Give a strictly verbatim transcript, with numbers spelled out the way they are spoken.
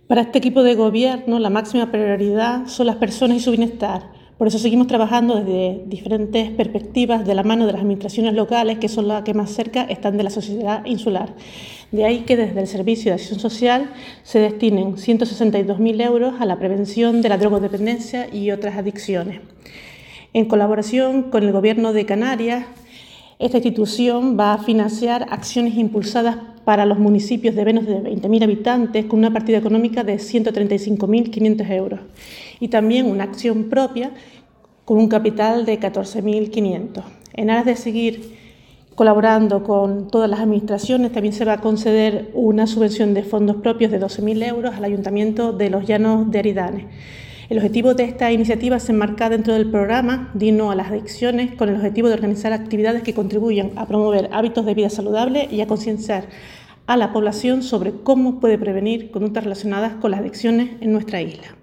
Para este equipo de gobierno, la máxima prioridad son las personas y su bienestar. Por eso seguimos trabajando desde diferentes perspectivas de la mano de las administraciones locales, que son las que más cerca están de la sociedad insular. De ahí que desde el Servicio de Acción Social se destinen ciento sesenta y dos mil euros a la prevención de la drogodependencia y otras adicciones. En colaboración con el Gobierno de Canarias, esta institución va a financiar acciones impulsadas para los municipios de menos de veinte mil habitantes con una partida económica de ciento treinta y cinco mil quinientos euros y también una acción propia con un capital de catorce mil quinientos. En aras de seguir colaborando con todas las administraciones, también se va a conceder una subvención de fondos propios de doce mil euros al Ayuntamiento de Los Llanos de Aridane. El objetivo de esta iniciativa se enmarca dentro del programa Di No a las Adicciones, con el objetivo de organizar actividades que contribuyan a promover hábitos de vida saludable y a concienciar a la población sobre cómo puede prevenir conductas relacionadas con las adicciones en nuestra isla.